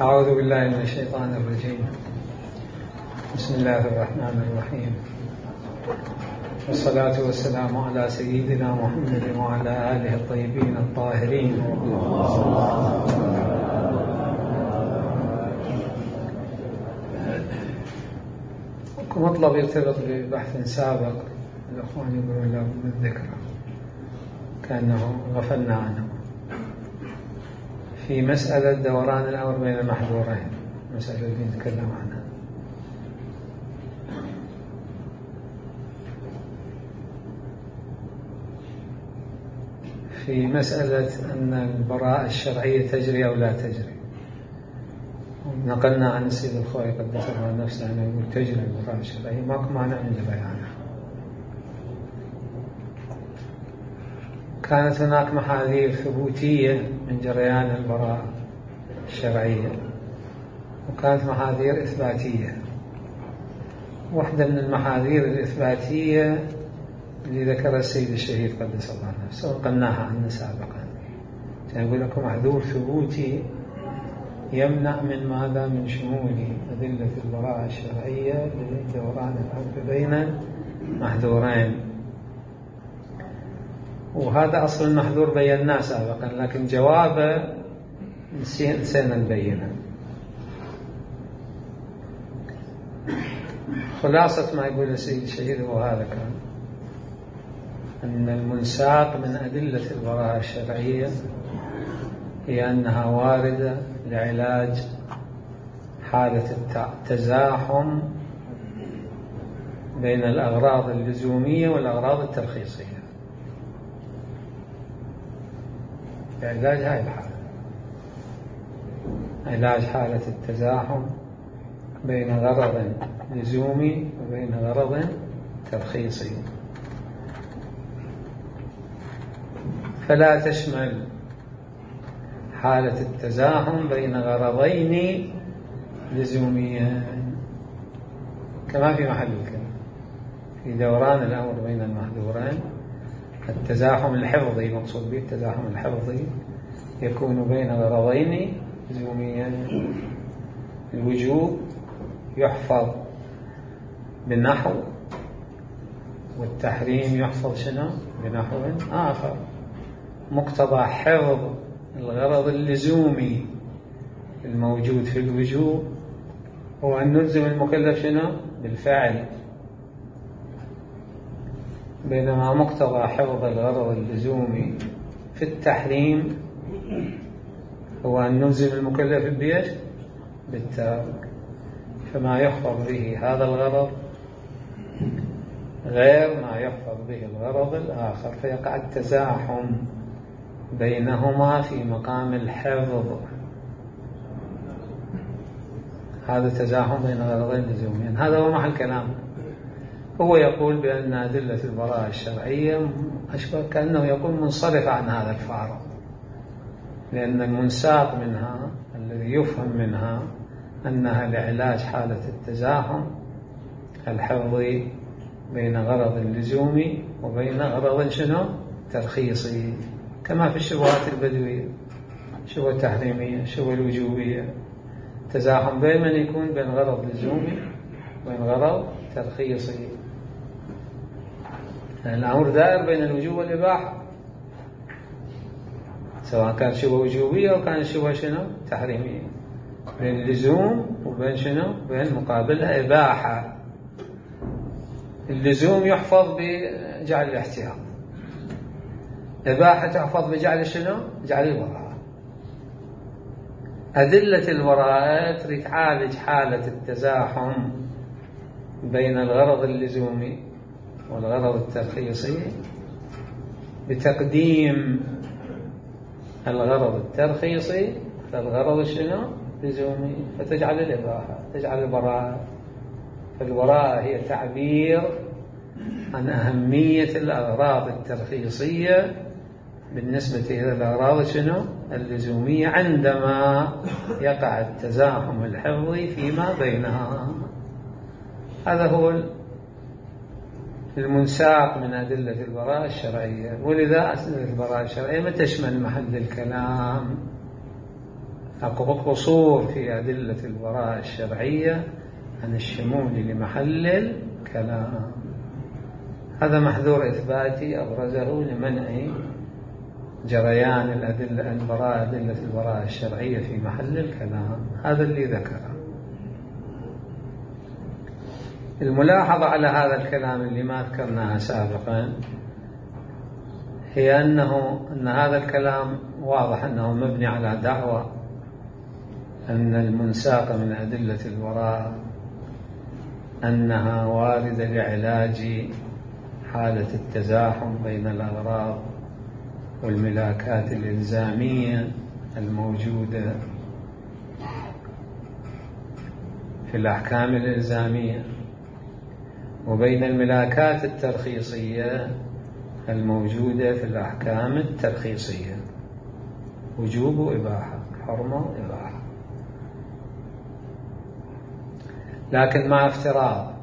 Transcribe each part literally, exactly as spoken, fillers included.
أعوذ بالله من الشيطان الرجيم. بسم الله الرحمن الرحيم، والصلاة والسلام على سيدنا محمد وعلى آله الطيبين الطاهرين. مطلب يرتبط ببحث سابق الأخوان يقولون له من الذكرى كأنه غفلنا عنه في مسألة دوران الأمر بين المحظورين، مسألة اللي نتكلم عنها. في مسألة أن البراءة الشرعية تجري أو لا تجري، نقلنا عن السيد الخوي قدس الله نفسه أنه يقول تجري البراءة الشرعية، ماكو مانع من بيانها. كانت هناك محاذير ثبوتية من جريان البراءة الشرعية، وكانت محاذير إثباتية. واحدة من المحاذير الإثباتية اللي ذكر السيد الشهيد قدس الله نفسه وقلناها عنه سابقا، يقول لكم محذور ثبوتي يمنع من ماذا؟ من شمول أدلة البراءة الشرعية لدوران الأمر بين محذورين. وهذا أصل المحذور بيناه سابقا، لكن جوابه نسينا نبينه. خلاصة ما يقول السيد الشهيد هو هذا كان أن المنساق من أدلة البراءة الشرعية هي أنها واردة لعلاج حالة التزاحم بين الأغراض اللزومية والأغراض الترخيصية، علاج هاي الحالة، علاج حالة التزاحم بين غرض لزومي وبين غرض ترخيصي. فلا تشمل حالة التزاحم بين غرضين لزوميين كما في محل الكلام في دوران الأمر بين المحذورين. التزاحم الحفظي مقصود به التزاحم الحفظي يكون بين غرضين لزوميين. الوجوب يحفظ بالنحو، والتحريم يحفظ شنو؟ بنحو آخر. مقتضى حفظ الغرض اللزومي الموجود في الوجوب هو أن نلزم المكلف شنو؟ بالفعل، بينما مقتضى حفظ الغرض اللزومي في التحريم هو أن نلزم المكلف بإيش؟ بالترك. فما يحفظ به هذا الغرض غير ما يحفظ به الغرض الآخر، فيقع التزاحم بينهما في مقام الحفظ. هذا تزاحم بين غرضين لزومين، هذا هو محل كلام. هو يقول بأن أدلة البراءة الشرعية أشبه كأنه يقول منصرف عن هذا الفارق، لأن المنساق منها الذي يفهم منها أنها لعلاج حالة التزاحم الحفظي بين غرض لزومي وبين غرض شنو؟ ترخيصي، كما في الشبهات البدوية، شبهة التحريمية، شبهة الوجوبية. تزاحم دائما يكون بين غرض لزومي وبين غرض ترخيصي. الأمر دائر بين الوجوب والإباحة، سواء كان شبهة وجوبية أو كان شبهة شنو؟ تحريمية، بين اللزوم وبين شنو؟ بين مقابلها إباحة. اللزوم يحفظ بجعل الاحتياط، إباحة تحفظ بجعل شنو؟ جعل البراءة. أدلة البراءة تريد تعالج حالة التزاحم بين الغرض اللزومي والغرض الترخيصي بتقديم الغرض الترخيصي للغرض شنو؟ لزومي، فتجعل الإباحة، تجعل البراءة. فالبراءة هي تعبير عن أهمية الأغراض الترخيصية بالنسبة إلى الأغراض شنو؟ اللزومية، عندما يقع التزاحم الحفظي فيما بينها. هذا هو المنساق من أدلة البراءة الشرعية. ولذا أدلة البراءة الشرعية ما تشمل محل الكلام أكو قصور في أدلة البراءة الشرعية عن الشمول لمحل الكلام. هذا محذور إثباتي أبرزه لمنع جريان الأدلة البراءة أدلة البراءة الشرعية في محل الكلام. هذا اللي ذكره. الملاحظة على هذا الكلام اللي ما ذكرناها سابقا هي أنه أن هذا الكلام واضح أنه مبني على دعوة أن المنساق من أدلة البراءة أنها واردة لعلاج حالة التزاحم بين الأغراض والملاكات الإلزامية الموجودة في الأحكام الإلزامية وبين الملاكات الترخيصية الموجودة في الأحكام الترخيصية، وجوب وإباحة، حرمة وإباحة. لكن مع افتراض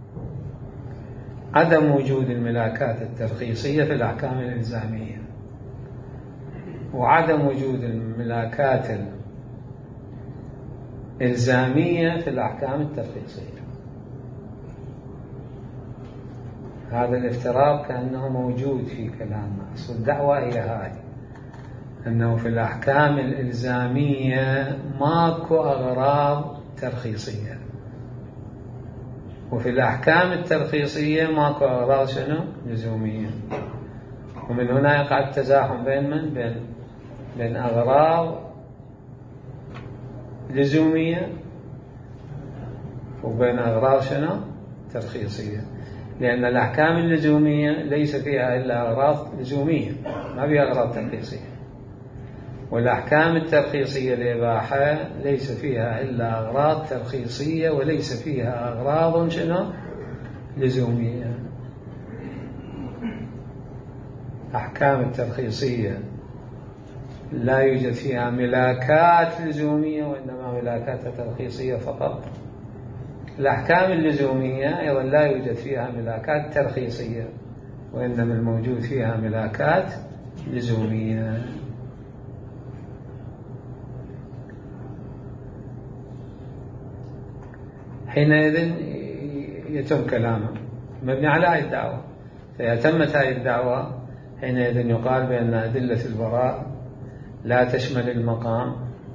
عدم وجود الملاكات الترخيصية في الأحكام الإلزامية وعدم وجود الملاكات الإلزامية في الأحكام الترخيصية. هذا الافتراض كأنه موجود في كلامنا. أصل الدعوة هي هاي، أنه في الأحكام الإلزامية ماكو أغراض ترخيصية، وفي الأحكام الترخيصية ماكو أغراض شنو؟ لزومية. ومن هنا يقع التزاحم بين من؟ بين بين أغراض لزومية وبين أغراض شنو؟ ترخيصية. لأن الأحكام اللزومية ليس فيها إلا أغراض لزومية، ما فيها أغراض ترخيصية. والأحكام الترخيصية الإباحة ليس فيها إلا أغراض ترخيصية وليس فيها أغراض شنو؟ لزومية. أحكام الترخيصية لا يوجد فيها ملاكات لزومية وإنما ملاكات ترخيصية فقط. الأحكام اللزومية أيضا لا يوجد فيها ملاكات ترخيصية وإنما الموجود فيها ملاكات لزومية. حينئذ يتم كلامه مبني على هذه الدعوة. فإذا تمت هذه الدعوة حينئذ يقال بأن أدلة البراء لا تشمل المقام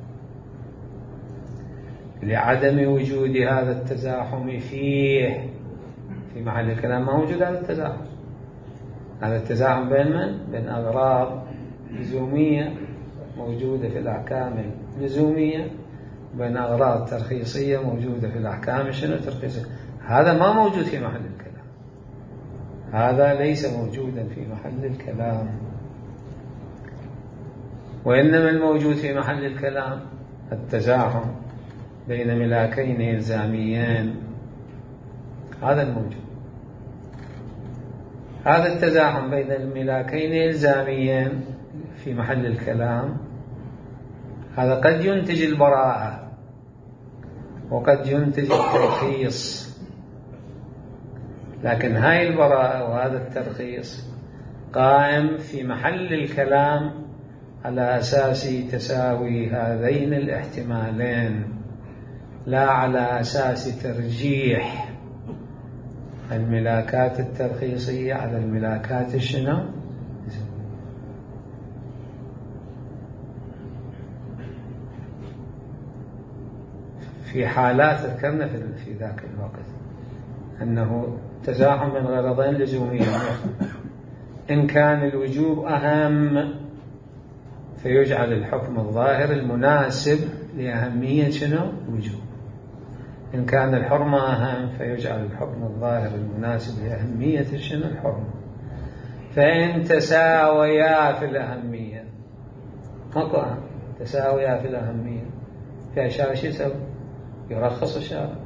لعدم وجود هذا التزاحم فيه. في محل الكلام ما موجود هذا التزاحم. هذا التزاحم بين من؟ بين أغراض لزومية موجودة في الأحكام اللزومية وبين أغراض ترخيصية موجودة في الأحكام شنو ترخيصية. هذا ما موجود في محل الكلام. هذا ليس موجودا في محل الكلام، وإنما الموجود في محل الكلام التزاحم بين ملاكين إلزاميين. هذا الموجود. هذا التزاحم بين الملاكين الإلزاميين في محل الكلام هذا قد ينتج البراءة وقد ينتج الترخيص، لكن هاي البراءة وهذا الترخيص قائم في محل الكلام على أساس تساوي هذين الاحتمالين، لا على أساس ترجيح الملاكات الترخيصية على الملاكات الشنو؟ في حالات ذكرنا في ذاك الوقت أنه تزاحم من غرضين لزوميين. إن كان الوجوب أهم فيجعل الحكم الظاهر المناسب لأهمية شنو؟ وجوب. إن كان الحرمة أهم فيجعل الحكم الظاهر المناسب لأهمية شنو؟ الحرمة. فإن تساويا في الأهمية ماكو أهم، تساويا في الأهمية في أشياء شو يسوي؟ يرخص الشارع،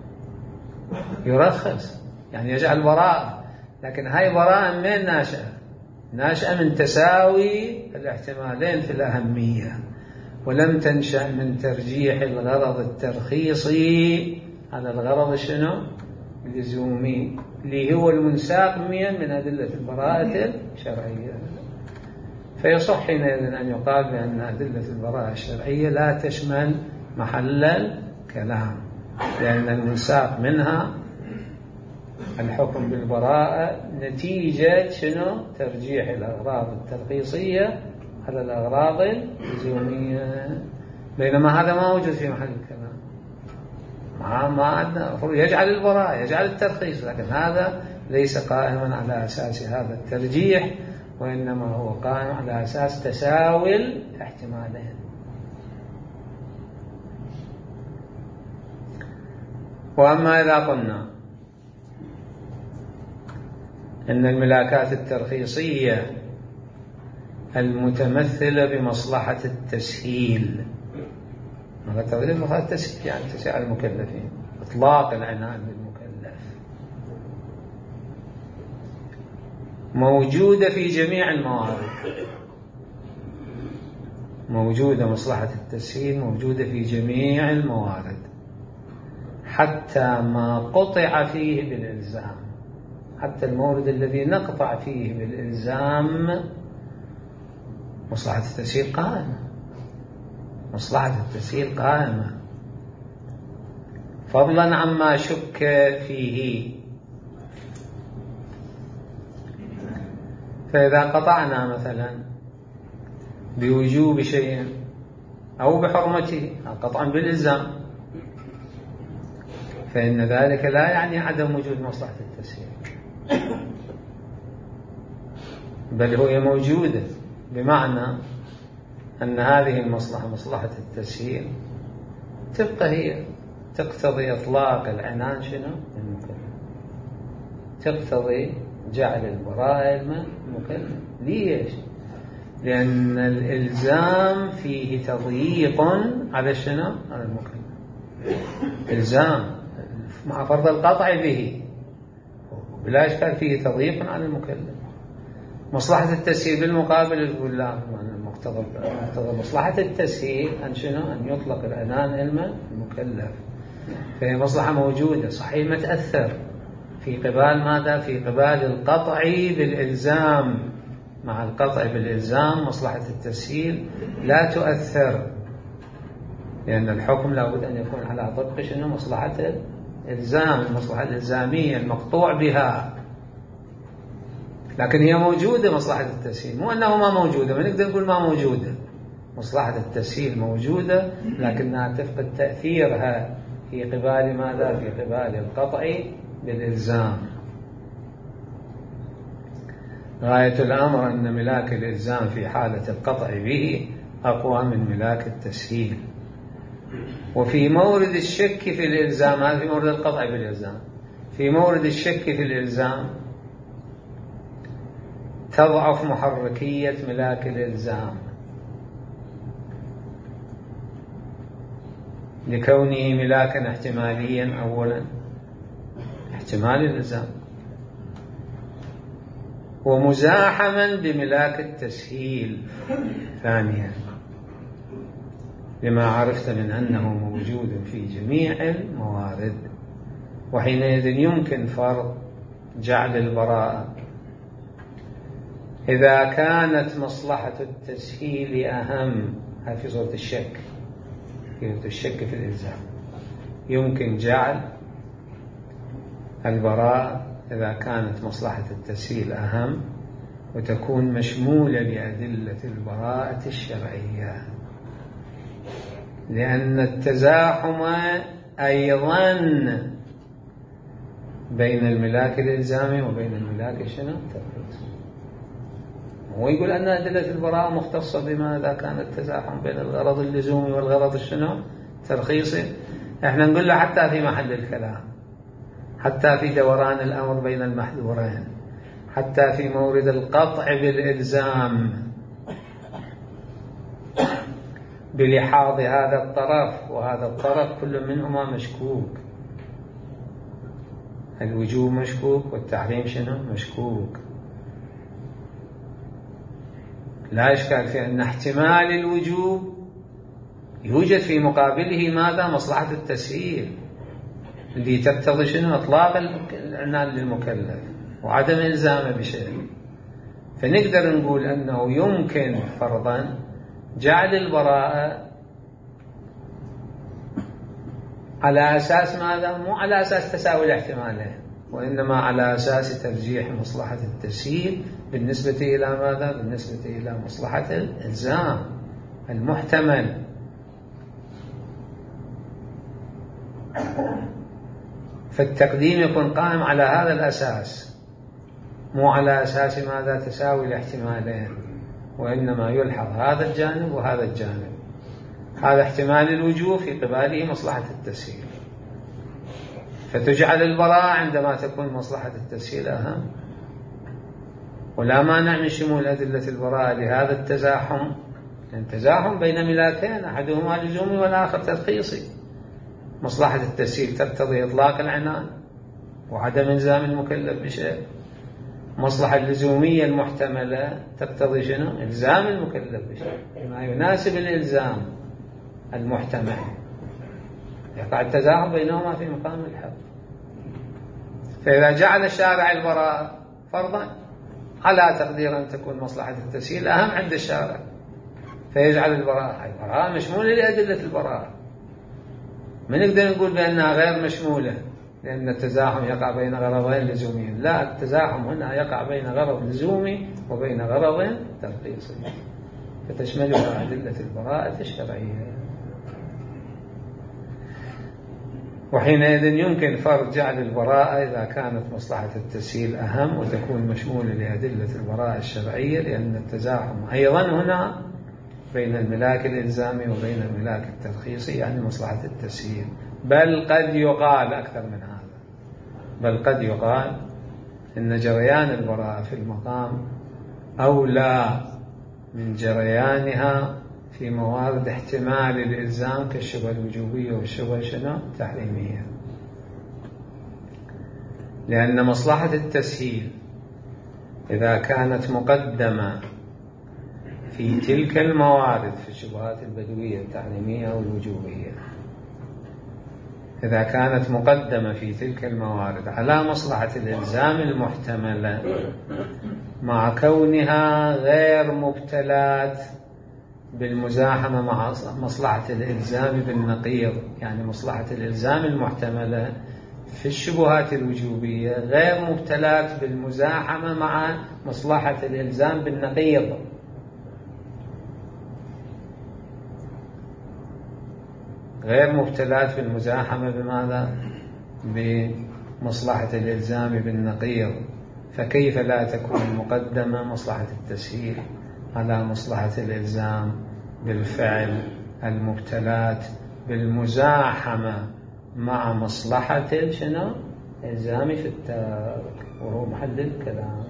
يرخص يعني يجعل براءة. لكن هاي براءة من ناشئة؟ ناشئة من تساوي الاحتمالين في الأهمية، ولم تنشأ من ترجيح الغرض الترخيصي على الغرض شنو؟ اللزومي اللي هو المنساق من أدلة البراءة الشرعية. فيصح حينئذ أن يقال بأن أدلة البراءة الشرعية لا تشمل محل الكلام، لأن المنساق منها الحكم بالبراءة نتيجة شنو؟ ترجيح الأغراض الترخيصية على الأغراض اللزومية، بينما هذا ما موجود في محل الكلام. ما ما عندنا يجعل البراءة يجعل الترخيص، لكن هذا ليس قائما على أساس هذا الترجيح، وإنما هو قائم على أساس تساوي الاحتمالين. وأما إذا قلنا أن الملاكات الترخيصية المتمثلة بمصلحة التسهيل، مصلحة التسهيل يعني تسهيل على المكلفين، إطلاق العنان بالمكلف، موجودة في جميع الموارد، موجودة مصلحة التسهيل موجودة في جميع الموارد، حتى ما قطع فيه بالإلزام، حتى المورد الذي نقطع فيه بالإلزام مصلحة التسهيل قائمة، مصلحة التسهيل قائمة، فضلا عما شك فيه. فإذا قطعنا مثلا بوجوب شيء أو بحرمته قطعا بالإلزام، فإن ذلك لا يعني عدم وجود مصلحة التسهيل، بل هي موجودة، بمعنى أن هذه المصلحة مصلحة التسهيل تبقى هي تقتضي إطلاق العنان شنو المكلف، تقتضي جعل البراءة المكلف. ليش؟ لأن الإلزام فيه تضييق على شنو على المكلف، إلزام مع فرض القطع به بلا إشكال فيه تضييق على المكلف. مصلحة التسهيل بالمقابل يقول لا، مقتضى مصلحة التسهيل أن شنو أن يطلق العنان المكلف، فهي مصلحة موجودة صحيح ما تأثر في قبال ماذا؟ في قبال القطع بالإلزام، مع القطع بالإلزام مصلحة التسهيل لا تؤثر، لأن الحكم لابد أن يكون على طبق شنو مصلحة الإلزام، المصلحة الإلزامية المقطوع بها، لكن هي موجودة مصلحة التسهيل، مو أنه ما موجودة، ما نقدر نقول ما موجودة، مصلحة التسهيل موجودة لكنها تفقد تأثيرها في قبال ماذا؟ في قبال القطع بالإلزام. غاية الأمر أن ملاك الإلزام في حالة القطع به أقوى من ملاك التسهيل. وفي مورد الشك في الإلزام، هذا في مورد القطع بالإلزام، في مورد الشك في الإلزام تضعف محركية ملاك الإلزام لكونه ملاكا احتماليا أولا، احتمال الإلزام، ومزاحما بملاك التسهيل ثانيا، لما عرفت من أنه موجود في جميع الموارد. وحينئذ يمكن فرض جعل البراءة إذا كانت مصلحة التسهيل أهم، في صورة الشك، في صورة الشك في الإلزام يمكن جعل البراءة إذا كانت مصلحة التسهيل أهم، وتكون مشمولة بأدلة البراءة الشرعية، لأن التزاحم أيضا بين الملاك الإلزامي وبين الملاك الشنو الترخيصي. ويقول أن أدلة البراءة مختصة بما إذا كان التزاحم بين الغرض اللزومي والغرض الشنو ترخيصي. احنا نقول له حتى في محل الكلام، حتى في دوران الأمر بين المحذورين، حتى في مورد القطع بالإلزام بلحاظ هذا الطرف وهذا الطرف كل منهما مشكوك، الوجوب مشكوك والتحريم شنو مشكوك. لا إشكال في أن احتمال الوجوب يوجد في مقابله ماذا؟ مصلحة التسهيل اللي تقتضي شنو؟ إطلاق العنان للمكلف وعدم إلزامه بشيء. فنقدر نقول أنه يمكن فرضا جعل البراءة على أساس ماذا؟ مو على أساس تساوي الاحتمالين، وإنما على أساس ترجيح مصلحة التسهيل بالنسبة إلى ماذا؟ بالنسبة إلى مصلحة الإلزام المحتمل. فالتقديم يكون قائم على هذا الأساس، مو على أساس ماذا؟ تساوي الاحتمالين، وإنما يلحظ هذا الجانب وهذا الجانب. هذا احتمال الوجوه في قباله مصلحة التسهيل، فتجعل البراءة عندما تكون مصلحة التسهيل أهم. ولا مانع من شمول أدلة البراءة لهذا التزاحم، لأن تزاحم بين ملاكين، أحدهما لزومي والآخر ترخيصي. مصلحة التسهيل تقتضي إطلاق العنان وعدم إلزام المكلف بشيء، مصلحة اللزومية المحتملة تقتضي شنو؟ إلزام المكلف بشيء بما يناسب الإلزام المحتمل. يقع التزاحم بينهما في مقام الحق. فإذا جعل الشارع البراءة فرضا على تقدير أن تكون مصلحة التسهيل أهم عند الشارع، فيجعل البراءة البراءة مشمولة لأدلة البراءة. ما نقدر نقول بأنها غير مشمولة لأن التزاحم يقع بين غرضين لزوميين. لا، التزاحم هنا يقع بين غرض لزومي وبين غرض ترخيصي، فتشملها أدلة البراءة الشرعية. وحينئذ يمكن فرض جعل البراءة إذا كانت مصلحة التسهيل أهم وتكون مشمولة لأدلة البراءة الشرعية، لأن التزاحم أيضا هنا بين الملاك الإلزامي وبين الملاك الترخيصي، يعني مصلحة التسهيل. بل قد يقال أكثر من هذا، بل قد يقال إن جريان البراءة في المقام أولى من جريانها في موارد احتمال الإلزام كالشبهة الوجوبية والشبهة شنو؟ التحريمية. لأن مصلحة التسهيل إذا كانت مقدمة في تلك الموارد في الشبهات البدوية التحريمية والوجوبية، إذا كانت مقدمة في تلك الموارد على مصلحة الإلزام المحتملة مع كونها غير مبتلات بالمزاحمة مع مصلحة الإلزام بالنقيض، يعني مصلحة الإلزام المحتملة في الشبهات الوجوبية غير مبتلات بالمزاحمة مع مصلحة الإلزام بالنقيض. غير مبتلات بالمزاحمة بماذا؟ بمصلحة الإلزام بالنقيض. فكيف لا تكون مقدمة مصلحة التسهيل على مصلحة الإلزام بالفعل المبتلات بالمزاحمة مع مصلحة شنو؟ إلزامي في التارك، وهو محل الكلام.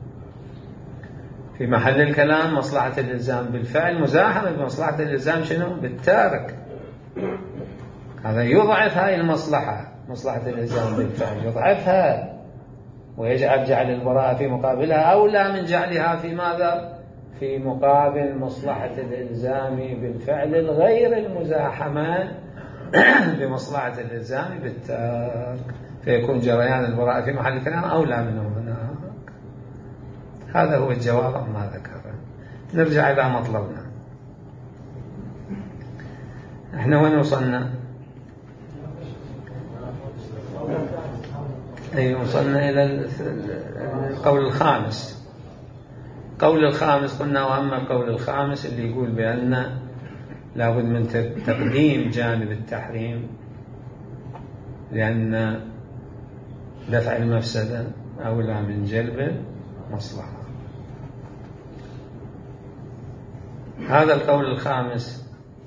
في محل الكلام مصلحة الإلزام بالفعل مزاحمة بمصلحة الإلزام شنو؟ بالتارك. هذا يضعف هاي المصلحة، مصلحة الإلزام بالفعل يضعفها ويجعل جعل البراءة في مقابلها أولى من جعلها في ماذا؟ في مقابل مصلحة الإلزام بالفعل الغير المزاحمة بمصلحة الإلزام بالتارك، فيكون جريان البراءة في محل الكلام أولى منه هناك. هذا هو الجواب عما ذكره. نرجع إلى مطلبنا. احنا وين وصلنا؟ أي وصلنا إلى القول الخامس. القول الخامس قلنا، وأما القول الخامس اللي يقول بأن لابد من تقديم جانب التحريم لأن دفع المفسدة أولى من جلب المصلحة. هذا القول الخامس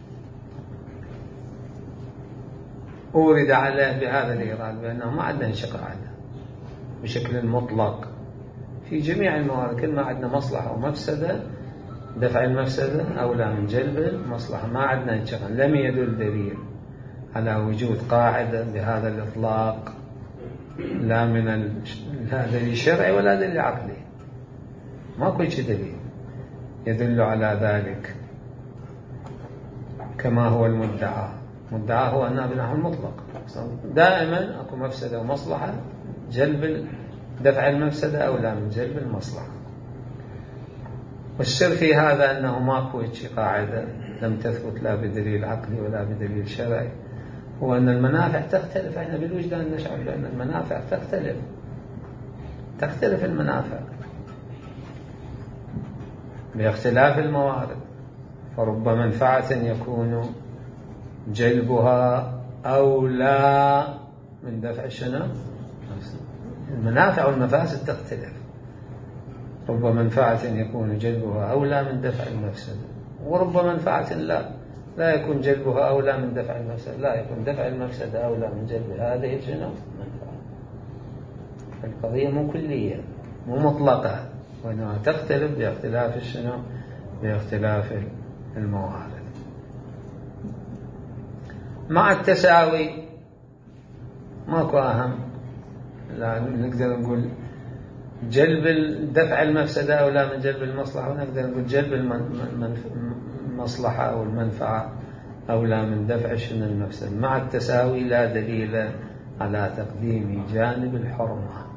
أورد عليه بهذا الإيراد بأنه ما عندنا انشقاق عنه بشكل مطلق في جميع الموارد. كل ما عندنا مصلحة ومفسدة دفع المفسدة أولى من جلب المصلحة، ما عندنا انشقاق. لم يدل دليل على وجود قاعدة بهذا الإطلاق، لا من ال... لا دليل شرعي ولا دليل عقلي، ماكو شيء دليل يدل على ذلك كما هو المدعى. مدعى هو أنها بنحو المطلق دائما أكو مفسدة ومصلحة، جلب دفع المفسدة أولى من جلب المصلحة. والسر في هذا أنه ماكو قاعدة لم تثبت لا بدليل عقلي ولا بدليل شرعي، هو أن المنافع تختلف. احنا بالوجدان نشعر بأن المنافع تختلف تختلف المنافع باختلاف الموارد، فرب منفعة يكون جلبها أولى من دفع شنو؟ المنافع والمفاسد تختلف. رب منفعة يكون جلبها أولى من دفع المفسدة، ورب منفعة لا لا يكون جلبها أولى من دفع المفسدة، لا يكون دفع المفسدة أولى من جلب هذه شنو؟ منفعة. القضية مو كلية مو مطلقة، وإنما تختلف باختلاف الشنو؟ باختلاف الموارد. مع التساوي ماكو أهم، لا نقدر نقول جلب دفع المفسدة أولى من جلب المصلحة، ونقدر نقول جلب المصلحة أو المنفعة أولى من دفع شنو المفسدة. مع التساوي لا دليل على تقديم جانب الحرمة،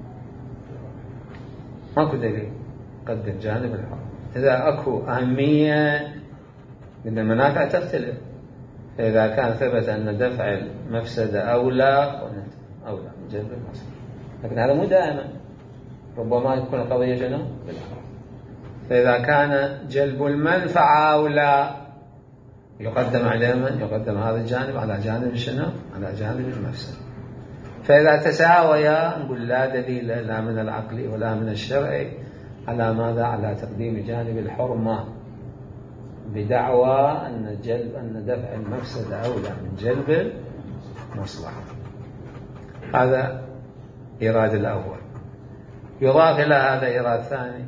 ماكو دليل قدم جانب الحرمة. إذا أكو أهمية من المنافع تختلف، إذا كان ثبت أن دفع المفسدة أولى أولى من جلب المصلحة، لكن هذا مو دائما، ربما يكون القضية شنو؟ بالحرمة. فإذا كان جلب المنفعة أولى يقدم عليه من؟ يقدم هذا الجانب على جانب شنو؟ على جانب المفسدة. فإذا تساويا نقول لا دليل لا من العقل ولا من الشرع على ماذا؟ على تقديم جانب الحرمة، بدعوى أن جلب أن دفع المفسدة أولى من جلب المصلحة. هذا إيراد الأول. يضاف إلى هذا إيراد ثاني،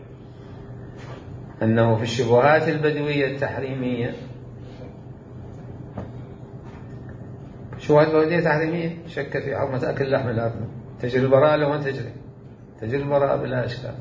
أنه في الشبهات البدوية التحريمية، شبهات بدوية تحريمية شك في حرمة أكل لحم الأرنب، تجري البراءة لو ما تجري تجري البراءة بلا إشكال،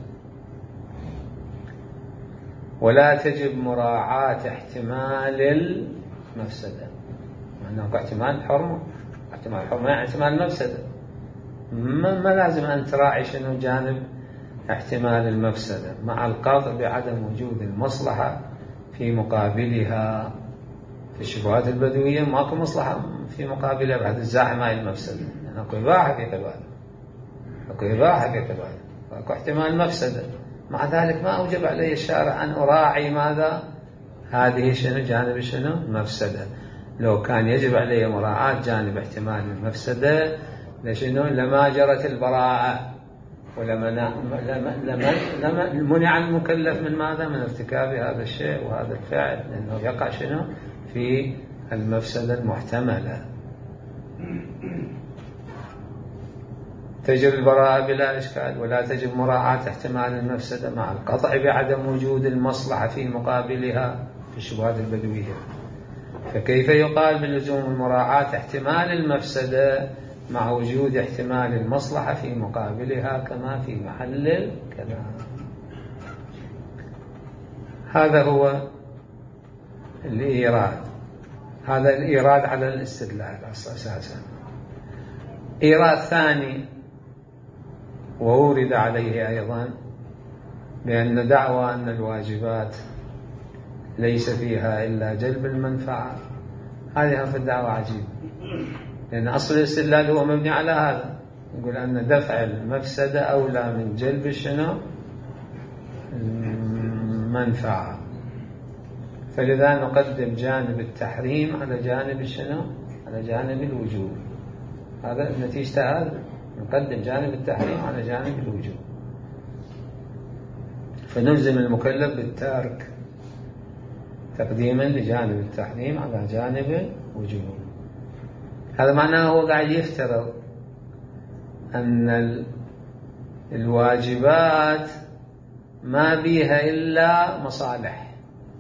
ولا تجب مراعاة احتمال المفسدة، لأنه احتمال الحرمة احتمال الحرمة يعني احتمال المفسدة، ما, ما لازم أن تراعي شنو جانب احتمال المفسدة، مع القطع بعدم وجود المصلحة في مقابلها. في الشبهات البدوية ماكو مصلحة في مقابلها بعد الزاحمة هاي المفسدة، يعني اكو إباحة في قبالة اكو إباحة في قبالة واكو احتمال مفسدة، مع ذلك ما أوجب علي الشارع أن أراعي ماذا؟ هذه شنو جانب شنو؟ مفسدة. لو كان يجب علي مراعاة جانب احتمال المفسدة لشنو؟ لما جرت البراءة، ولما لما لما لما منع المكلف من ماذا؟ من ارتكاب هذا الشيء وهذا الفعل، لأنه يقع شنو؟ في المفسدة المحتملة. تجري البراءة بلا إشكال، ولا تجب مراعاة احتمال المفسدة مع القطع بعدم وجود المصلحة في مقابلها في الشبهات البدوية. فكيف يقال بلزوم مراعاة احتمال المفسدة مع وجود احتمال المصلحة في مقابلها كما في محل الكلام؟ هذا هو الإيراد، هذا الإيراد على الاستدلال أساسا. إيراد ثاني وورد عليه أيضا بأن دعوى أن الواجبات ليس فيها إلا جلب المنفعة، هذه في الدعوة عجيب، لأن أصل الاستدلال هو مبني على هذا، يقول أن دفع المفسدة أولى من جلب شنو؟ المنفعة، فلذا نقدم جانب التحريم على جانب شنو؟ على جانب الوجوب. هذا نتيجة هذا، نقدم جانب التحريم على جانب الوجوب، فنلزم المكلف بالترك تقديما لجانب التحريم على جانب الوجوب. هذا معناه هو قاعد يفترض أن الواجبات ما بيها إلا مصالح،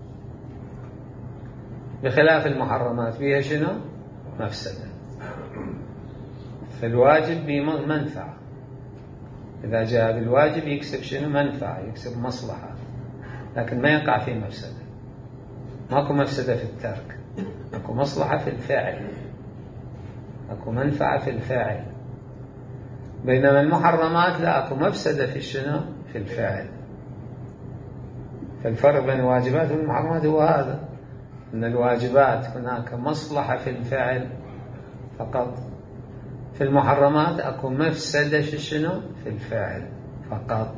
بخلاف المحرمات بيها شنو؟ مفسدة. فالواجب بمنفعة، إذا جاء بالواجب يكسب شنو؟ منفعة، يكسب مصلحة، لكن ما يقع في مفسدة. ماكو مفسدة في الترك، ماكو مصلحة في الفعل، ماكو منفعة في الفاعل. بينما المحرمات لا، اكو مفسدة في شنو؟ في الفعل. فالفرق بين الواجبات والمحرمات هو هذا، أن الواجبات هناك مصلحة في الفعل فقط، في المحرمات أكو مفسدة في شنو؟ في الفعل فقط.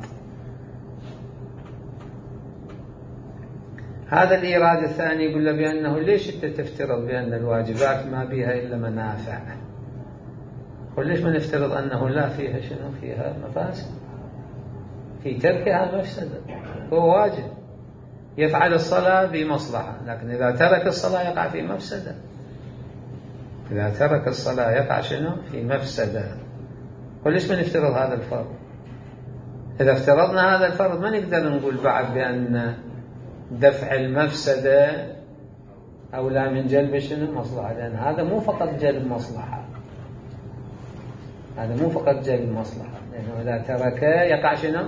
هذا الإيراد الثاني يقول له بأنه ليش أنت تفترض بأن الواجبات ما بيها إلا منافع؟ وليش ما نفترض أنه لا فيها شنو؟ فيها مفاسد، في تركها مفسدة. هو واجب يفعل الصلاة بمصلحة، لكن إذا ترك الصلاة يقع في مفسدة. إذا ترك الصلاة يقع شنو؟ في مفسدة. وليش ما نفترض هذا الفرض؟ إذا افترضنا هذا الفرض ما نقدر نقول بعد بأن دفع المفسدة أولى من جلب شنو؟ مصلحة، لأن هذا مو فقط جلب مصلحة، هذا مو فقط جلب مصلحة، لأنه إذا ترك يقع شنو؟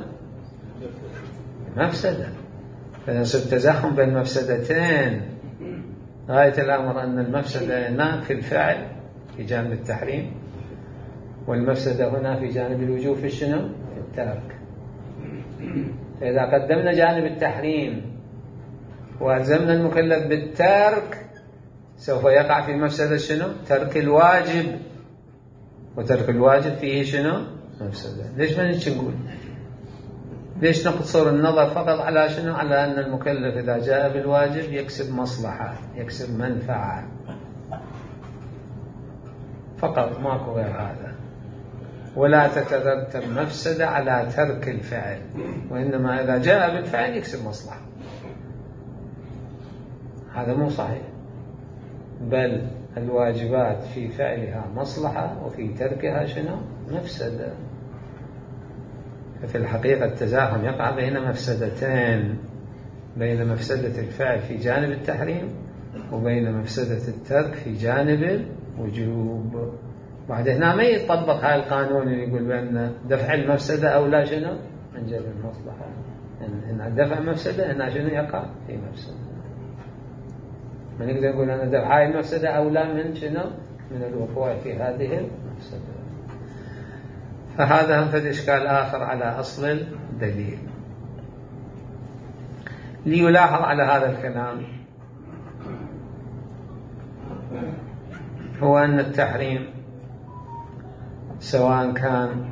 مفسدة. فيصير تزاحم بين مفسدتين. غاية الأمر أن المفسدة هنا في الفعل في جانب التحريم، والمفسدة هنا في جانب الوجوب في شنو؟ في الترك. فإذا قدمنا جانب التحريم وألزمنا المكلف بالترك سوف يقع في مفسدة شنو؟ ترك الواجب، وترك الواجب فيه شنو؟ مفسدة. ليش ما نيجي نقول؟ ليش نقصر النظر فقط على شنو؟ على أن المكلف إذا جاء بالواجب يكسب مصلحة، يكسب منفعة فقط، ماكو غير هذا، ولا تترتب مفسدة على ترك الفعل، وإنما إذا جاء بالفعل يكسب مصلحة. هذا مو صحيح، بل الواجبات في فعلها مصلحة وفي تركها شنو؟ مفسدة. ففي الحقيقة التزاحم يقع بين مفسدتين، بين مفسدة الفعل في جانب التحريم وبين مفسدة الترك في جانب الوجوب. بعد هنا ما يطبق هذا القانون اللي يقول بأن دفع المفسدة أولى شنو؟ من جلب المصلحة. إن دفع مفسدة هنا شنو يقع في مفسدة. ما نقدر نقول أن دفع هاي المفسدة أولى من شنو؟ من الوقوع في هذه المفسدة. فهذا هم فد إشكال آخر على أصل الدليل. ليلاحظ على هذا الكلام هو أن التحريم سواء كان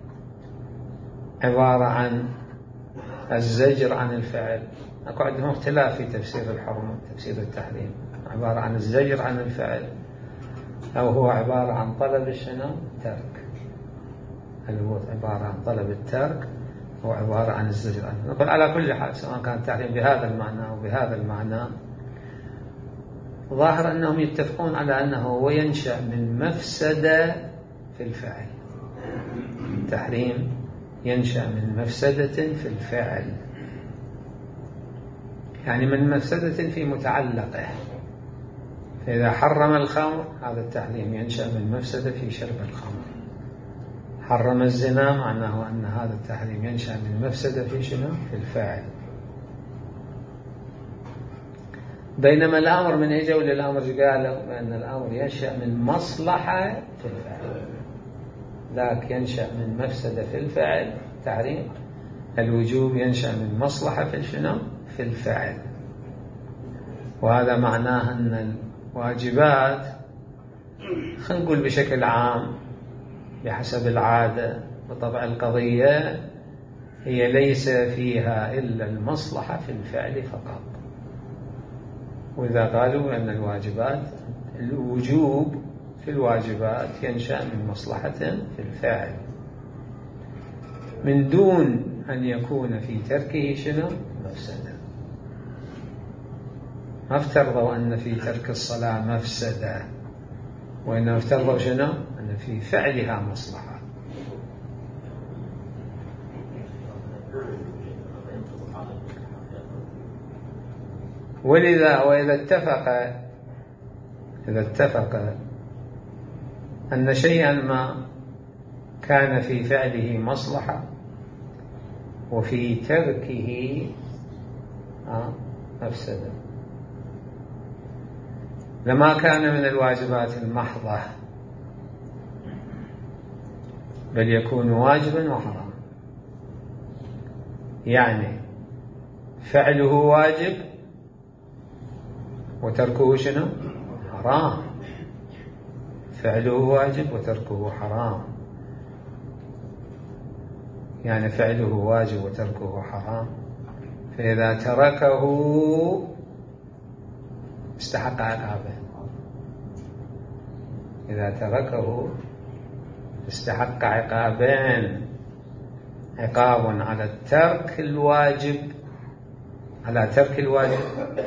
عبارة عن الزجر عن الفعل، أكو عندهم اختلاف في تفسير الحرمة، تفسير التحريم، عبارة عن الزجر عن الفعل أو هو عبارة عن طلب الشنو؟ ترك. هل هو عبارة عن طلب الترك أو عبارة عن الزجر عنه؟ نقول على كل حال سواء كان التحريم بهذا المعنى أو بهذا المعنى، ظاهر أنهم يتفقون على أنه هو ينشأ من مفسدة في الفعل. التحريم ينشأ من مفسدة في الفعل، يعني من مفسدة في متعلقه. فإذا حرم الخمر هذا التحريم ينشأ من مفسدة في شرب الخمر. حرم الزنا معناه أن هذا التحريم ينشأ من مفسدة في شنو؟ في الفاعل. بينما الأمر من إجوا للأمر قالوا بأن الأمر ينشأ من مصلحة في الفعل، ذاك ينشأ من مفسدة في الفعل تحريم. الوجوب ينشأ من مصلحة في شنو؟ في الفعل. وهذا معناه أن الواجبات خلينا نقول بشكل عام بحسب العادة وطبع القضية هي ليس فيها إلا المصلحة في الفعل فقط. وإذا قالوا أن الواجبات الوجوب في الواجبات ينشأ من مصلحة في الفعل من دون أن يكون في تركه شنو؟ مفسدة. ما افترضوا أن في ترك الصلاة مفسدة، وإنما افترضوا شنو؟ أن في فعلها مصلحة. ولذا وإذا اتفق إذا اتفق أن شيئا ما كان في فعله مصلحة وفي تركه مفسدة، لما كان من الواجبات المحضة بل يكون واجبا وحراما. يعني فعله واجب وتركه شنو؟ حرام. فعله واجب وتركه حرام، يعني فعله واجب وتركه حرام، فإذا تركه استحق عقابه. إذا تركه استحق عقابين: عقاب على الترك الواجب على ترك الواجب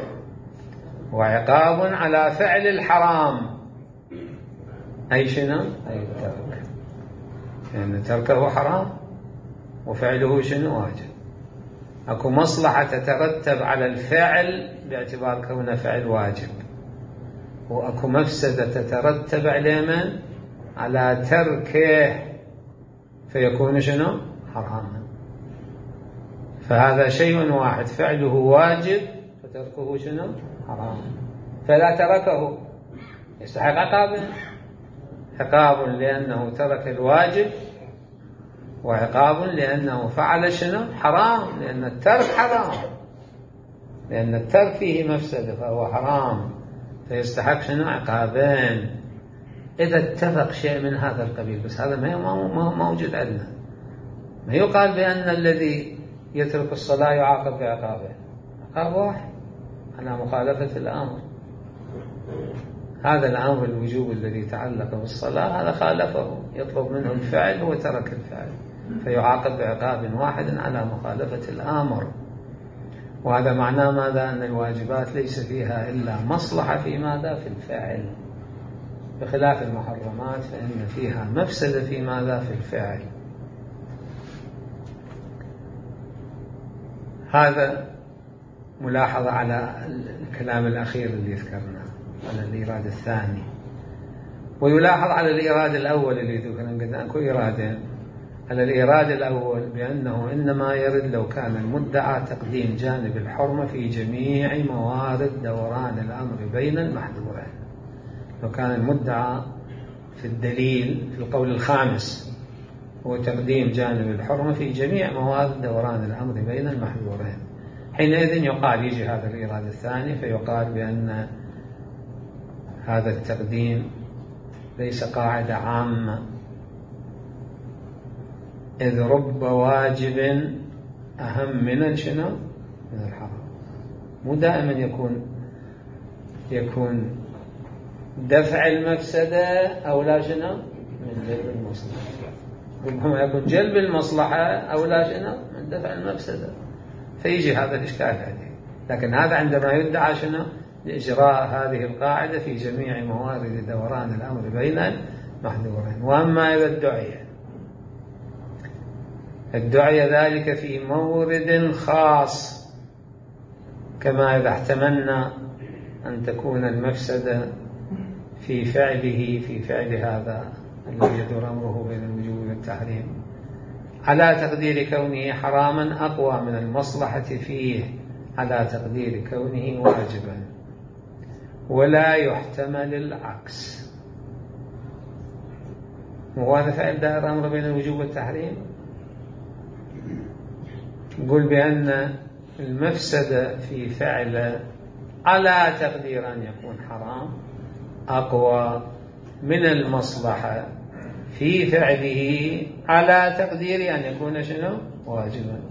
وعقاب على فعل الحرام. أي شنو؟ أي الترك، لأن يعني تركه حرام وفعله شنو؟ واجب. أكو مصلحة تترتب على الفعل باعتبار كونه فعل واجب، وأكو مفسدة تترتب على من؟ على تركه فيكون شنو؟ حراما. فهذا شيء واحد، فعله واجب فتركه شنو؟ حرام. فلا تركه يستحق عقابه: عقاب لأنه ترك الواجب، وعقاب لأنه فعل شنو؟ حرام، لأن الترك حرام، لأن الترك فيه مفسدة فهو حرام، فيستحق شنو؟ عقابين. إذا اتفق شيء من هذا القبيل، بس هذا ما موجود عندنا. ما يقال بأن الذي يترك الصلاة يعاقب بعقابه، عقاب واحد على مخالفة الأمر. هذا الأمر الوجوب الذي تعلق بالصلاة هذا خالفه، يطلب منه الفعل وترك الفعل، فيعاقب بعقاب واحد على مخالفة الأمر. وهذا معناه ماذا؟ أن الواجبات ليس فيها إلا مصلحة في ماذا؟ في الفعل، بخلاف المحرمات فإن فيها مفسدة في ماذا؟ في الفعل. هذا ملاحظة على الكلام الأخير اللي ذكرناه على الإيراد الثاني. ويلاحظ على الإيراد الأول اللي ذكرنا، قلنا أكو إيرادين. على الإيراد الأول بأنه إنما يرد لو كان المدعى تقديم جانب الحرمة في جميع موارد دوران الأمر بين المحذورين. لو كان المدعى في الدليل في القول الخامس هو تقديم جانب الحرمة في جميع موارد دوران الأمر بين المحذورين، حينئذ يقال يجي هذا الإيراد الثاني فيقال بأن هذا التقديم ليس قاعدة عامة، إذ رب واجب أهم من شنو؟ من الحرام. مو دائما يكون يكون دفع المفسدة أولى شنو؟ من جلب المصلحة. ربما يكون جلب المصلحة أولى شنو؟ من دفع المفسدة، فيجي هذا الإشكال عليه. لكن هذا عندما يدعى شنو؟ لإجراء هذه القاعدة في جميع موارد دوران الأمر بين المحذورين. وأما إذا ادعي ادعي ذلك في مورد خاص، كما إذا احتملنا أن تكون المفسدة في فعله في فعل هذا الذي يدور أمره بين الوجوب والتحريم، على تقدير كونه حراما أقوى من المصلحة فيه على تقدير كونه واجبا، ولا يحتمل العكس. وهذا فعل دائر أمر بين الوجوب والتحريم. يقول بأن المفسدة في فعل على تقدير أن يكون حرام أقوى من المصلحة في فعله على تقدير أن يكون شنو؟ واجبا.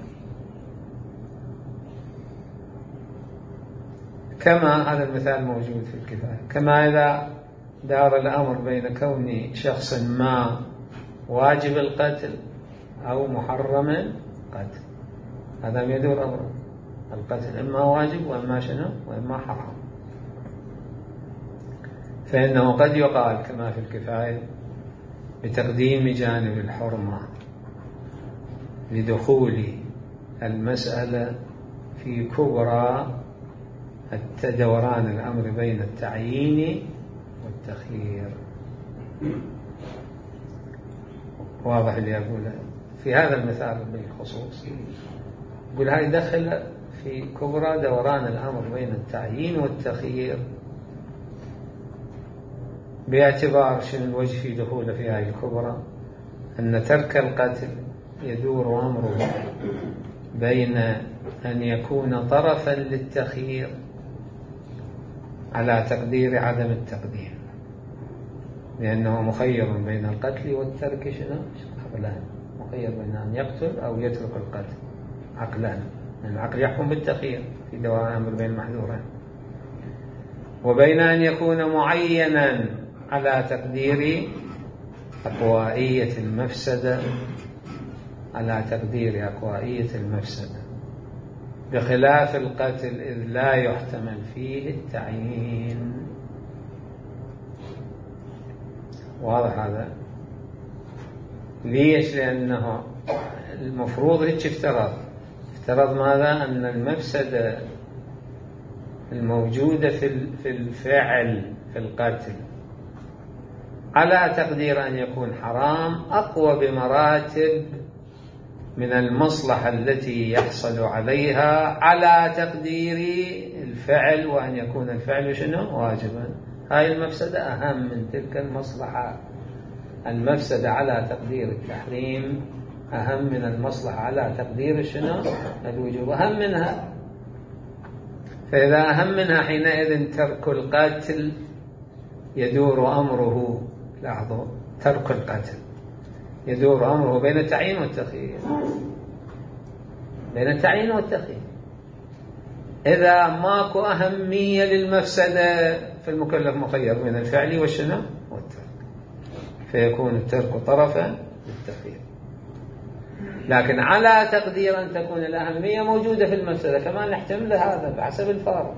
كما هذا المثال موجود في الكفاية، كما إذا دار الأمر بين كون شخص ما واجب القتل أو محرم القتل، هذا يدور أمره القتل إما واجب وإما شنو؟ وإما حرام. فإنه قد يقال كما في الكفاية بتقديم جانب الحرمة لدخول المسألة في كبرى التدوران الأمر بين التعيين والتخيير. واضح اللي أقوله في هذا المثال بالخصوص. يقول هاي دخل في كبرى دوران الأمر بين التعيين والتخيير، باعتبار شنو الوجه في دخوله في هذه الكبرى؟ أن ترك القتل يدور أمره بين أن يكون طرفا للتخيير على تقدير عدم التقديم، لأنه مخير بين القتل والترك شنو؟ عقلان، مخير بين أن يقتل أو يترك القتل عقلان، يعني العقل يحكم بالتخيير في دوام الأمر بين المحذورين، وبين أن يكون معينا على تقدير أقوائية المفسدة على تقدير أقوائية المفسدة، بخلاف القتل إذ لا يحتمل فيه التعيين. واضح هذا؟ ليش؟ لأنه المفروض هيك افترض افترض ماذا؟ أن المفسدة الموجودة في الفعل في القتل على تقدير أن يكون حرام أقوى بمراتب من المصلحة التي يحصل عليها على تقدير الفعل، وأن يكون الفعل شنو؟ واجبا. هاي المفسدة أهم من تلك المصلحة. المفسدة على تقدير التحريم أهم من المصلحة على تقدير شنو؟ الوجوب، أهم منها. فإذا أهم منها حينئذ ترك القتل يدور أمره، لاحظوا، ترك القتل يدور أمره بين التعيين والتخيير، بين التعيين والتخيير. إذا ماكو أهمية للمفسدة فالمكلف مخير بين الفعل والشنو؟ والترك، فيكون الترك طرفا للتخيير. لكن على تقدير أن تكون الأهمية موجودة في المفسدة، كمان نحتمل هذا بحسب الفارق.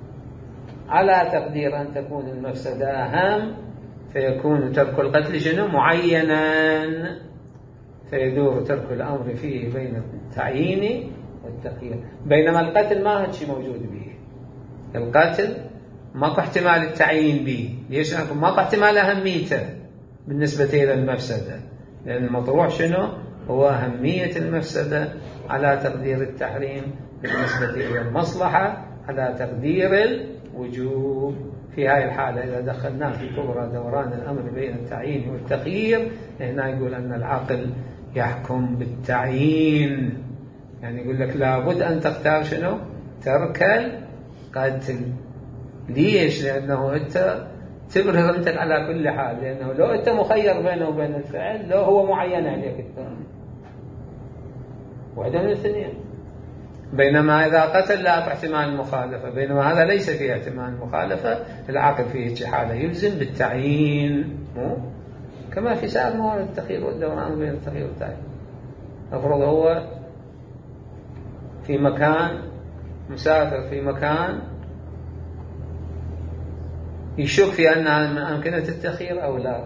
على تقدير أن تكون المفسدة أهم فيكون ترك القتل شنو؟ معينا، فيدور ترك الأمر فيه بين التعيين والتخيير، بينما القتل ما هاد شيء موجود به. القتل ماكو احتمال التعيين به. ليش؟ ماكو احتمال أهميته بالنسبة إلى المفسدة، لأن المطروح شنو؟ هو أهمية المفسدة على تقدير التحريم بالنسبة إلى المصلحة على تقدير الوجوب. في هذه الحالة إذا دخلنا في كبرى دوران الأمر بين التعيين والتخيير، هنا يقول أن العقل يحكم بالتعيين، يعني يقول لك لابد أن تختار شنو؟ ترك القتل. ليش؟ لأنه أنت تبرهر أنت على كل حال، لأنه لو أنت مخير بينه وبين الفعل، لو هو معين عليك الثاني واحدة من الاثنين. بينما إذا قتل لا احتمال المخالفة، بينما هذا ليس فيه احتمال المخالفة، العقل فيه حالة يلزم بالتعيين، مو كما في سائر موارد التخيير والدوران بين التخيير والتعيين. أفرض هو في مكان مسافر في مكان يشك في أنها من أمكنة التخيير أو لا،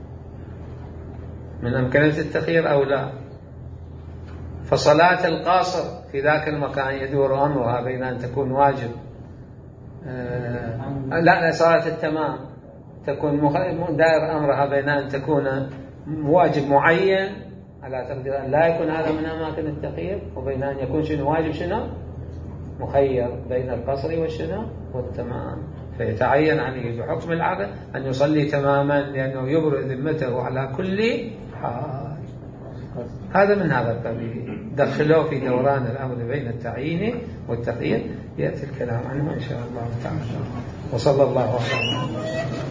من أمكنة التخيير أو لا، فصلاة القاصر في ذاك المكان يدور أمرها بين أن تكون واجب آه لا لا صلاة التمام تكون دائر أمرها بين أن تكون واجب معين على تقدير أن لا يكون هذا من أماكن التخيير، وبين أن يكون شنو واجب شنو مخير بين القصر والشنو والتمام، فيتعين عليه بحكم العقل أن يصلي تماما لأنه يبرئ ذمته على كل حال. هذا من هذا القبيل، دخلوا في دوران الأمر بين التعيين والتخيير، يأتي الكلام عنه إن شاء الله تعالى. وصلى الله عليه وسلم.